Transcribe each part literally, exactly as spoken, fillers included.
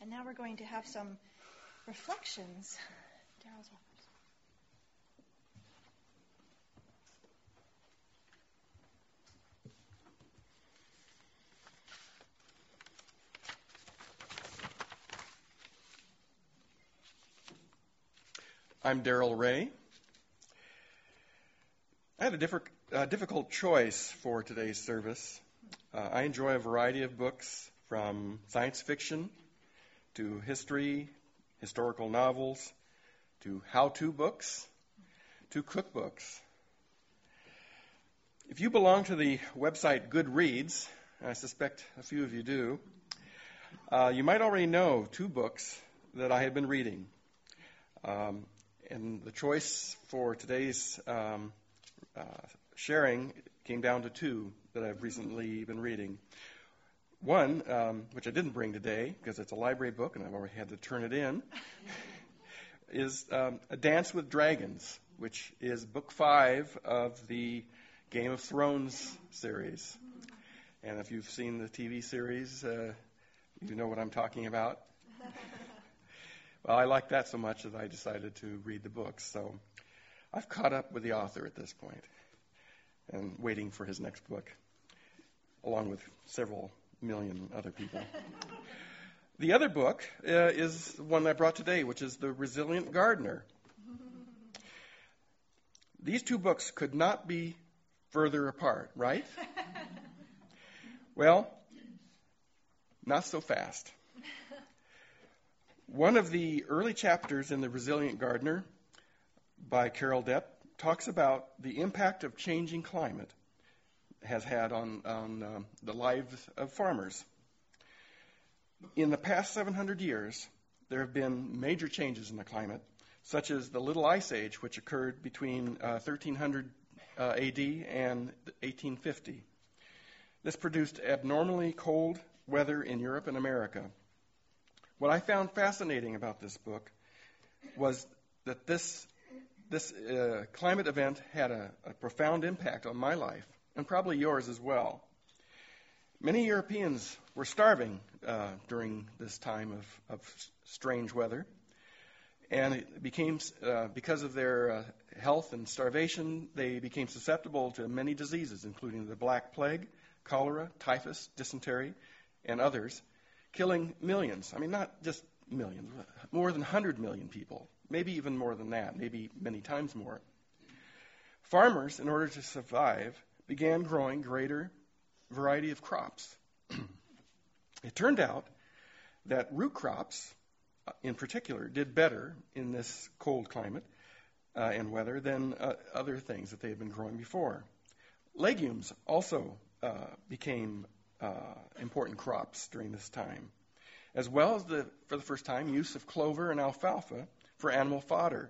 And now we're going to have some reflections. Daryl's offers. I'm Daryl Ray. I had a different, uh, difficult choice for today's service. Uh, I enjoy a variety of books, from science fiction to history, historical novels, to how-to books, to cookbooks. If you belong to the website Goodreads, I suspect a few of you do, uh, you might already know two books that I had been reading. Um, and the choice for today's um, uh, sharing came down to two that I've recently been reading. One, um, which I didn't bring today because it's a library book and I've already had to turn it in, is um, A Dance with Dragons, which is book five of the Game of Thrones series. And if you've seen the T V series, uh, you know what I'm talking about. Well, I liked that so much that I decided to read the books. So I've caught up with the author at this point and waiting for his next book, along with several million other people. The other book uh, is the one I brought today, which is The Resilient Gardener. These two books could not be further apart, right? Well, not so fast. One of the early chapters in The Resilient Gardener by Carol Depp talks about the impact of changing climate has had on, on um, the lives of farmers. In the past seven hundred years, there have been major changes in the climate, such as the Little Ice Age, which occurred between uh, thirteen hundred uh, A D and eighteen fifty. This produced abnormally cold weather in Europe and America. What I found fascinating about this book was that this this uh, climate event had a, a profound impact on my life, and probably yours as well. Many Europeans were starving uh, during this time of, of strange weather, and it became, uh, because of their uh, health and starvation, they became susceptible to many diseases, including the Black Plague, cholera, typhus, dysentery, and others, killing millions. I mean, not just millions, more than one hundred million people, maybe even more than that, maybe many times more. Farmers, in order to survive, began growing greater variety of crops. It turned out that root crops, uh, in particular, did better in this cold climate uh, and weather than uh, other things that they had been growing before. Legumes also uh, became uh, important crops during this time, as well as, the, for the first time, use of clover and alfalfa for animal fodder.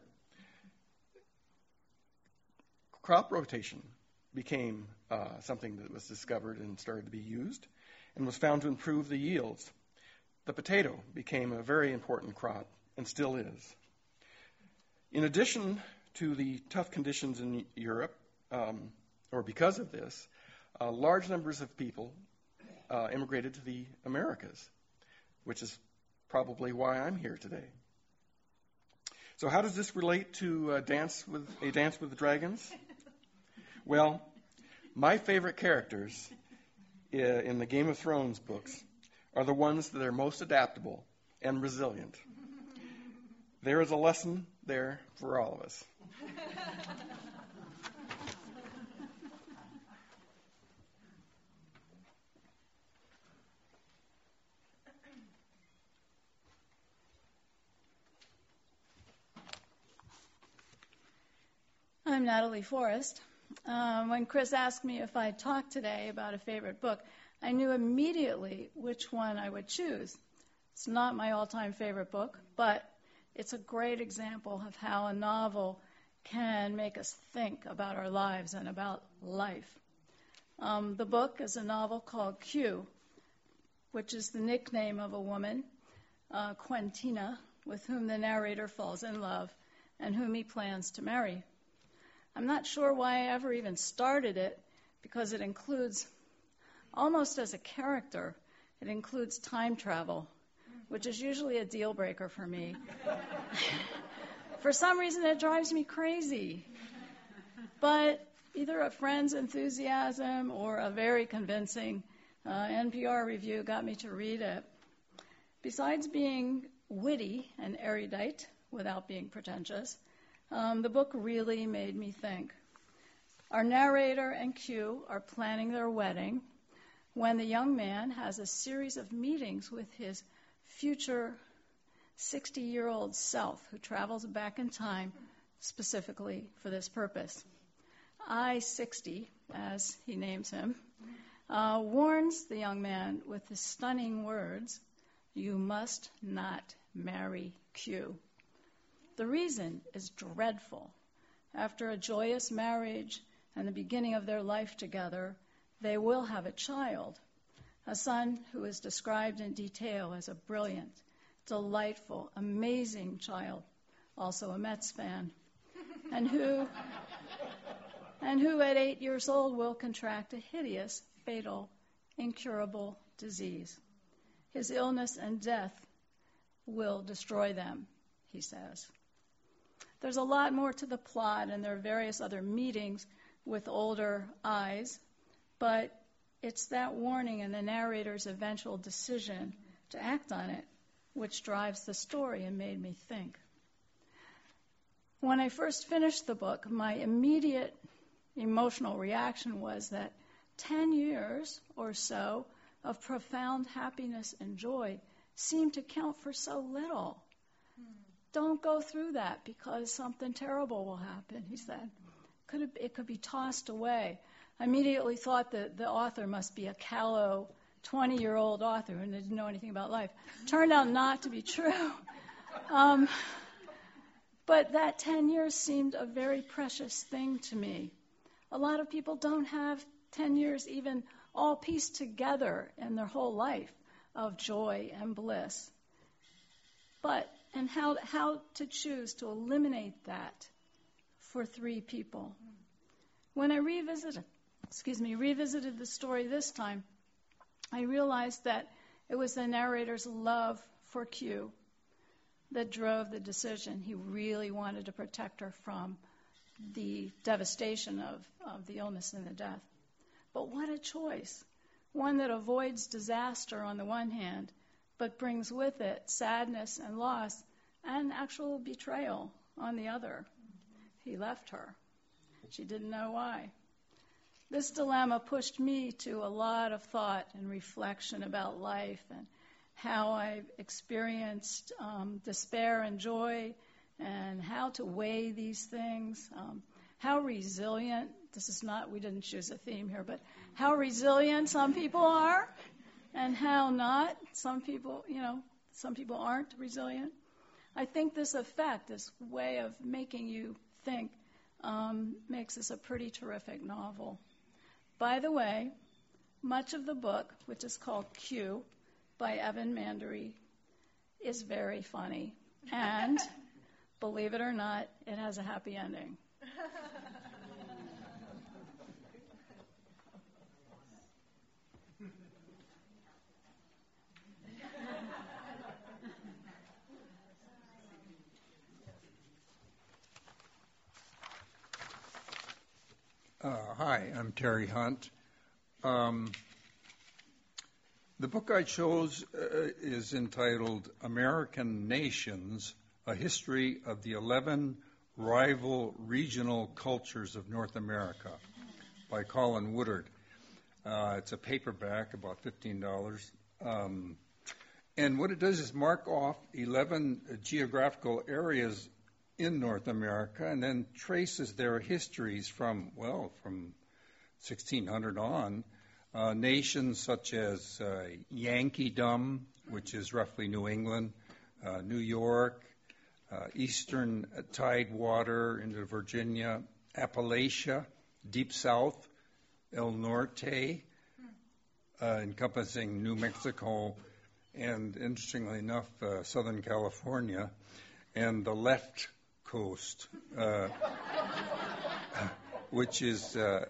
Crop rotation became uh, something that was discovered and started to be used and was found to improve the yields. The potato became a very important crop and still is. In addition to the tough conditions in Europe, um, or because of this, uh, large numbers of people uh, immigrated to the Americas, which is probably why I'm here today. So how does this relate to uh, Dance with A Dance with the Dragons? Well, my favorite characters uh, in the Game of Thrones books are the ones that are most adaptable and resilient. There is a lesson there for all of us. I'm Natalie Forrest. Um, when Chris asked me if I'd talk today about a favorite book, I knew immediately which one I would choose. It's not my all-time favorite book, but it's a great example of how a novel can make us think about our lives and about life. Um, the book is a novel called Q, which is the nickname of a woman, uh, Quentina, with whom the narrator falls in love and whom he plans to marry. I'm not sure why I ever even started it, because it includes, almost as a character, it includes time travel, which is usually a deal breaker for me. For some reason, it drives me crazy. But either a friend's enthusiasm or a very convincing uh, N P R review got me to read it. Besides being witty and erudite, without being pretentious, um, the book really made me think. Our narrator and Q are planning their wedding when the young man has a series of meetings with his future sixty-year-old self who travels back in time specifically for this purpose. I sixty, as he names him, uh, warns the young man with the stunning words, "You must not marry Q." The reason is dreadful. After a joyous marriage and the beginning of their life together, they will have a child, a son who is described in detail as a brilliant, delightful, amazing child, also a Mets fan, and who, and who at eight years old will contract a hideous, fatal, incurable disease. His illness and death will destroy them, he says. There's a lot more to the plot, and there are various other meetings with older eyes, but it's that warning and the narrator's eventual decision to act on it which drives the story and made me think. When I first finished the book, my immediate emotional reaction was that ten years or so of profound happiness and joy seemed to count for so little. Don't go through that because something terrible will happen, he said. Could it, it could be tossed away. I immediately thought that the author must be a callow twenty-year-old author who didn't know anything about life. Turned out not to be true. Um, but that ten years seemed a very precious thing to me. A lot of people don't have ten years even all pieced together in their whole life of joy and bliss. But, and how, how to choose to eliminate that for three people. When I revisited, excuse me, revisited the story this time, I realized that it was the narrator's love for Q that drove the decision. He really wanted to protect her from the devastation of, of the illness and the death. But what a choice. One that avoids disaster on the one hand, but brings with it sadness and loss and actual betrayal on the other. He left her. She didn't know why. This dilemma pushed me to a lot of thought and reflection about life and how I've experienced um, despair and joy and how to weigh these things, um, how resilient, this is not, we didn't choose a theme here, but how resilient some people are and how not. Some people, you know, some people aren't resilient. I think this effect, this way of making you think, um, makes this a pretty terrific novel. By the way, much of the book, which is called Q by Evan Mandery, is very funny. And, believe it or not, it has a happy ending. Uh, hi, I'm Terry Hunt. Um, the book I chose uh, is entitled American Nations, A History of the eleven Rival Regional Cultures of North America by Colin Woodard. Uh, it's a paperback, about fifteen dollars. Um, and what it does is mark off eleven geographical areas in North America and then traces their histories from, well, from sixteen hundred on. Uh, nations such as uh, Yankeedom, which is roughly New England, uh, New York, uh, Eastern Tidewater into Virginia, Appalachia, Deep South, El Norte, uh, encompassing New Mexico, and interestingly enough, uh, Southern California, and the left coast, uh, which is uh,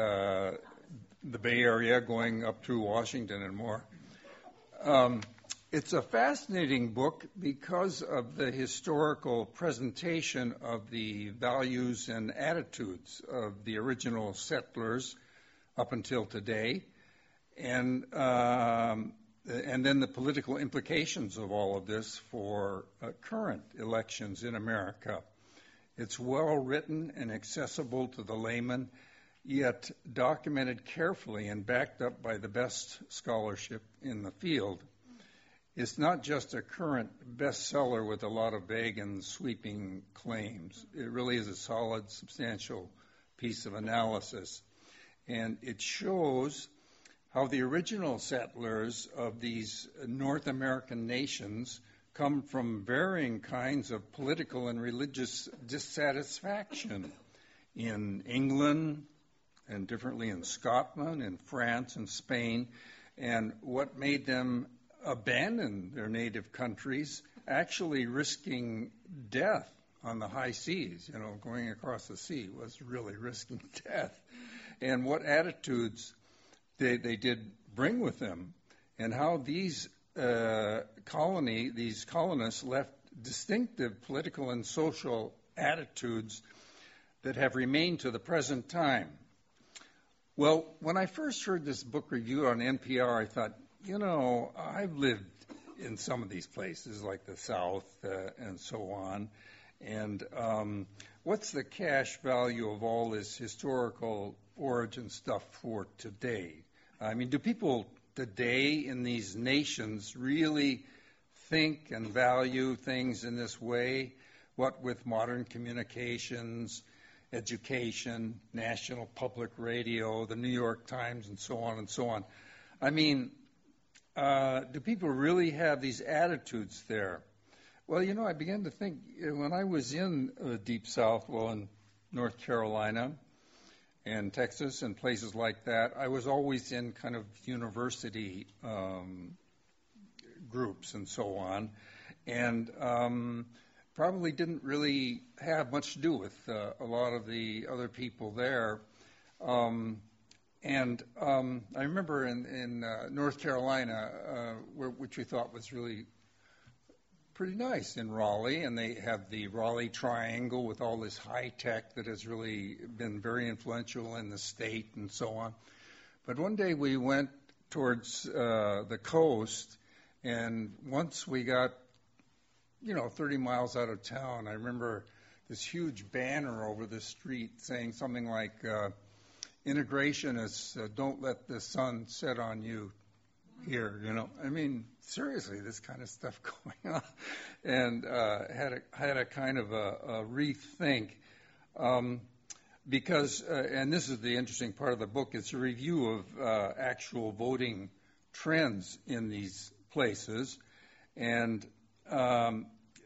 uh, the Bay Area going up through Washington and more. Um, It's a fascinating book because of the historical presentation of the values and attitudes of the original settlers up until today, and um, and then the political implications of all of this for uh, current elections in America. It's well written and accessible to the layman, yet documented carefully and backed up by the best scholarship in the field. It's not just a current bestseller with a lot of vague and sweeping claims. It really is a solid, substantial piece of analysis. And it shows how the original settlers of these North American nations come from varying kinds of political and religious dissatisfaction in England, and differently in Scotland, in France, and Spain, and what made them abandon their native countries, actually risking death on the high seas. You know, going across the sea was really risking death. And what attitudes they, they did bring with them, and how these uh, colony, these colonists left distinctive political and social attitudes that have remained to the present time. Well, when I first heard this book review on N P R, I thought, you know, I've lived in some of these places like the South uh, and so on, and um, what's the cash value of all this historical origin stuff for today? I mean, do people today in these nations really think and value things in this way? What with modern communications, education, national public radio, the New York Times, and so on and so on. I mean, uh, do people really have these attitudes there? Well, you know, I began to think when I was in the Deep South, well, in North Carolina and Texas and places like that, I was always in kind of university um, groups and so on, and um, probably didn't really have much to do with uh, a lot of the other people there. Um, and um, I remember in, in uh, North Carolina, uh, where, which we thought was really pretty nice in Raleigh, and they have the Raleigh Triangle with all this high tech that has really been very influential in the state and so on. But one day we went towards uh, the coast, and once we got, you know, thirty miles out of town, I remember this huge banner over the street saying something like, uh, integrationists, uh, don't let the sun set on you here, you know. I mean, seriously, this kind of stuff going on. And uh, had, a, had a kind of a, a rethink. Um, because, uh, and this is the interesting part of the book, it's a review of uh, actual voting trends in these places. And um,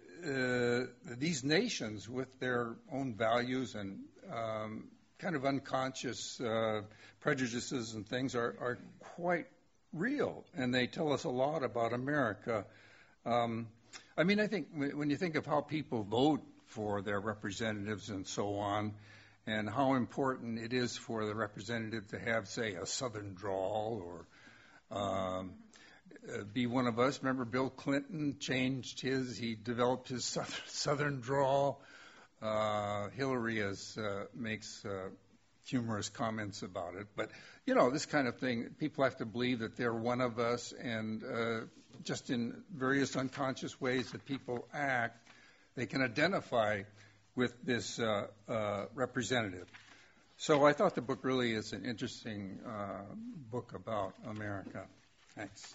uh, these nations, with their own values and um, kind of unconscious uh, prejudices and things, are, are quite real, and they tell us a lot about America. Um, I mean, I think when you think of how people vote for their representatives and so on, and how important it is for the representative to have, say, a Southern drawl or um, uh, be one of us. Remember Bill Clinton changed his, he developed his Southern drawl. Uh, Hillary is, uh, makes uh, humorous comments about it. But, you know, this kind of thing, people have to believe that they're one of us, and uh, just in various unconscious ways that people act, they can identify with this uh, uh, representative. So I thought the book really is an interesting uh, book about America. Thanks.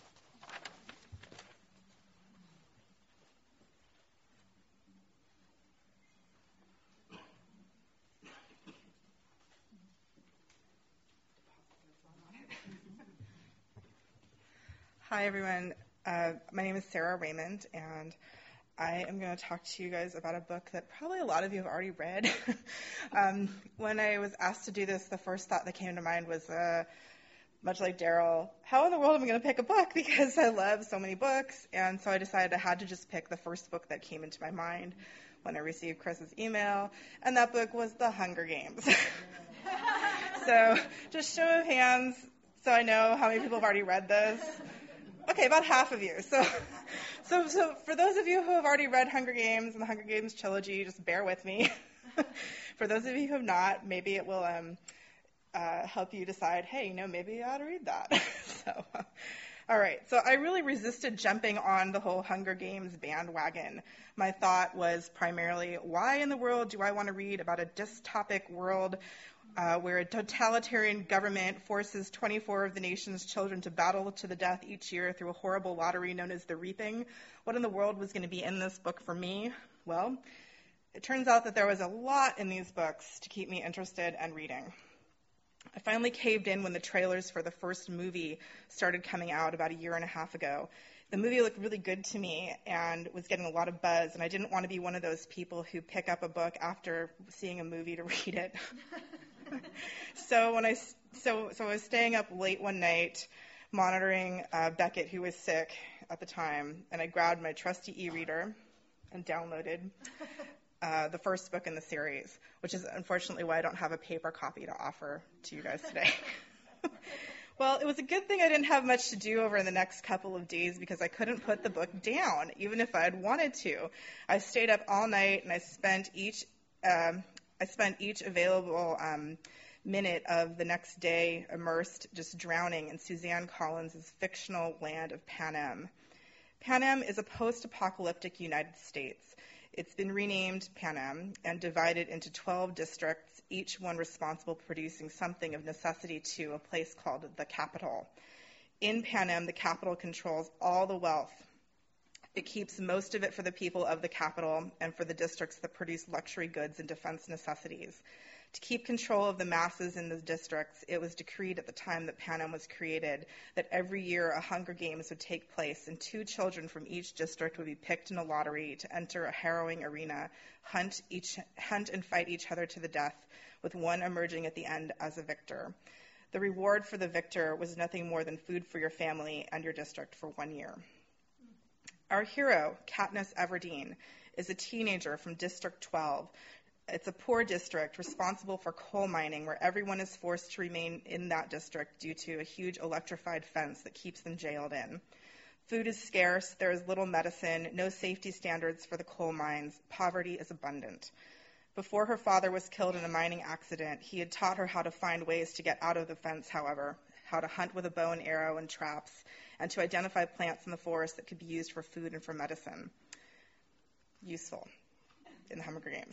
Hi, everyone. Uh, my name is Sarah Raymond, and I am going to talk to you guys about a book that probably a lot of you have already read. um, when I was asked to do this, the first thought that came to mind was, uh, much like Daryl, how in the world am I going to pick a book? Because I love so many books, and so I decided I had to just pick the first book that came into my mind when I received Chris's email, and that book was The Hunger Games. So just show of hands so I know how many people have already read this. Okay, about half of you. So, so, so for those of you who have already read Hunger Games and the Hunger Games trilogy, just bear with me. For those of you who have not, maybe it will um, uh, help you decide, hey, you know, maybe I ought to read that. so, uh, all right. So I really resisted jumping on the whole Hunger Games bandwagon. My thought was primarily, why in the world do I want to read about a dystopic world Uh, where a totalitarian government forces twenty-four of the nation's children to battle to the death each year through a horrible lottery known as the Reaping? What in the world was going to be in this book for me? Well, it turns out that there was a lot in these books to keep me interested and reading. I finally caved in when the trailers for the first movie started coming out about a year and a half ago. The movie looked really good to me and was getting a lot of buzz, and I didn't want to be one of those people who pick up a book after seeing a movie to read it. So when I so so I was staying up late one night, monitoring uh, Beckett, who was sick at the time, and I grabbed my trusty e-reader and downloaded uh, the first book in the series, which is unfortunately why I don't have a paper copy to offer to you guys today. Well, it was a good thing I didn't have much to do over the next couple of days because I couldn't put the book down, even if I had wanted to. I stayed up all night and I spent each um, I spent each available um, minute of the next day immersed, just drowning in Suzanne Collins' fictional land of Panem. Panem is a post-apocalyptic United States. It's been renamed Panem and divided into twelve districts, each one responsible for producing something of necessity to a place called the Capitol. In Panem, the Capitol controls all the wealth. It keeps most of it for the people of the capital and for the districts that produce luxury goods and defense necessities. To keep control of the masses in the districts, it was decreed at the time that Panem was created that every year a Hunger Games would take place and two children from each district would be picked in a lottery to enter a harrowing arena, hunt, each, hunt and fight each other to the death, with one emerging at the end as a victor. The reward for the victor was nothing more than food for your family and your district for one year. Our hero, Katniss Everdeen, is a teenager from District twelve. It's a poor district responsible for coal mining where everyone is forced to remain in that district due to a huge electrified fence that keeps them jailed in. Food is scarce, there is little medicine, no safety standards for the coal mines, poverty is abundant. Before her father was killed in a mining accident, he had taught her how to find ways to get out of the fence, however, how to hunt with a bow and arrow and traps, and to identify plants in the forest that could be used for food and for medicine. Useful in the Hunger Games.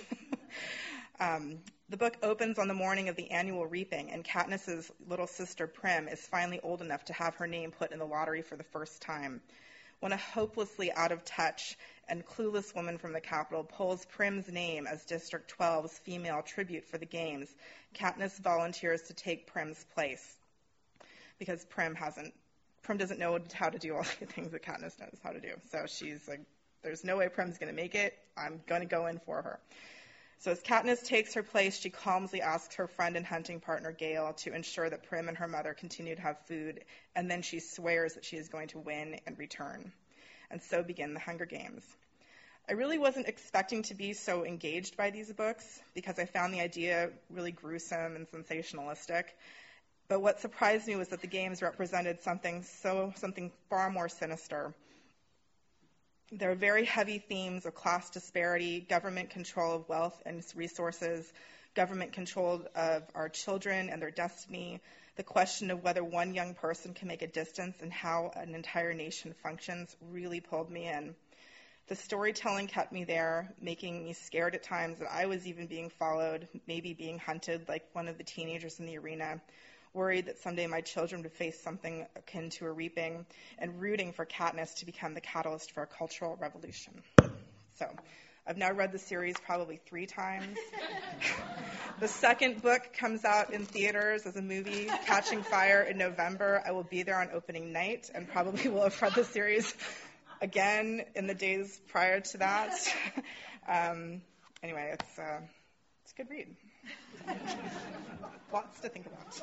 um, the book opens on the morning of the annual reaping, and Katniss's little sister Prim is finally old enough to have her name put in the lottery for the first time. When a hopelessly out of touch and clueless woman from the capital pulls Prim's name as District twelve's female tribute for the games, Katniss volunteers to take Prim's place because Prim hasn't Prim doesn't know how to do all the things that Katniss knows how to do. So she's like, there's no way Prim's going to make it. I'm going to go in for her. So as Katniss takes her place, she calmly asks her friend and hunting partner, Gale, to ensure that Prim and her mother continue to have food, and then she swears that she is going to win and return. And so begin the Hunger Games. I really wasn't expecting to be so engaged by these books because I found the idea really gruesome and sensationalistic. But what surprised me was that the games represented something so something far more sinister. There are very heavy themes of class disparity, government control of wealth and resources, government control of our children and their destiny, the question of whether one young person can make a distance and how an entire nation functions really pulled me in. The storytelling kept me there, making me scared at times that I was even being followed, maybe being hunted like one of the teenagers in the arena, worried that someday my children would face something akin to a reaping, and rooting for Katniss to become the catalyst for a cultural revolution. So I've now read the series probably three times. The second book comes out in theaters as a movie, Catching Fire, in November. I will be there on opening night and probably will have read the series again in the days prior to that. Um, anyway, it's, uh, it's a good read. Lots to think about.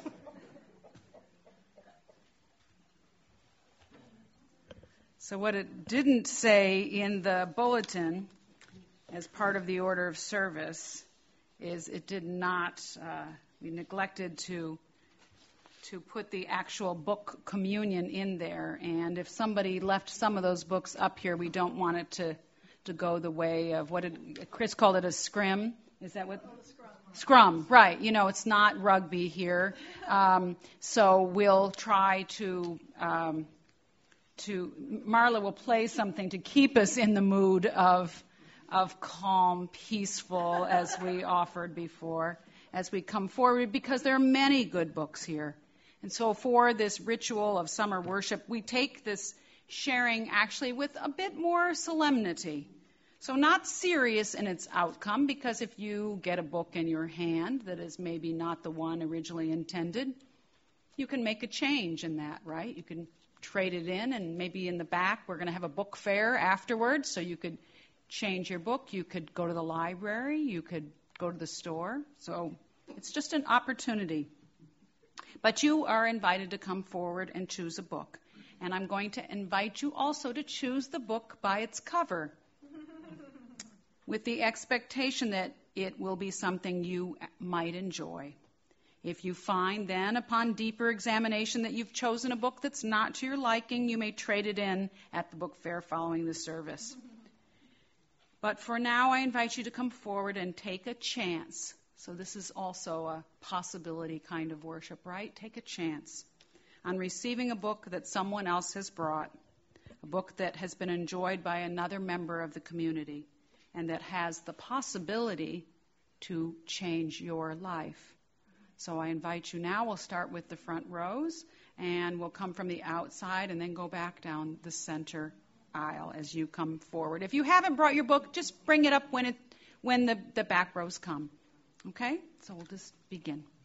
So what it didn't say in the bulletin as part of the order of service is it did not, uh, we neglected to to put the actual book communion in there. And if somebody left some of those books up here, we don't want it to, to go the way of what did Chris called it, a scrim. Is that what? Oh, scrum. Scrum, right. You know, it's not rugby here. Um, so we'll try to, um, to, Marla will play something to keep us in the mood of, of calm, peaceful, as we offered before, as we come forward, because there are many good books here. And so for this ritual of summer worship, we take this sharing actually with a bit more solemnity. So not serious in its outcome, because if you get a book in your hand that is maybe not the one originally intended, you can make a change in that, right? You can trade it in, and maybe in the back we're going to have a book fair afterwards, so you could change your book. You could go to the library. You could go to the store. So it's just an opportunity. But you are invited to come forward and choose a book. And I'm going to invite you also to choose the book by its cover, with the expectation that it will be something you might enjoy. If you find then, upon deeper examination, that you've chosen a book that's not to your liking, you may trade it in at the book fair following the service. But for now, I invite you to come forward and take a chance. So this is also a possibility kind of worship, right? Take a chance on receiving a book that someone else has brought, a book that has been enjoyed by another member of the community, and that has the possibility to change your life. So I invite you now. We'll start with the front rows, and we'll come from the outside and then go back down the center aisle as you come forward. If you haven't brought your book, just bring it up when it when the, the back rows come. Okay? So we'll just begin.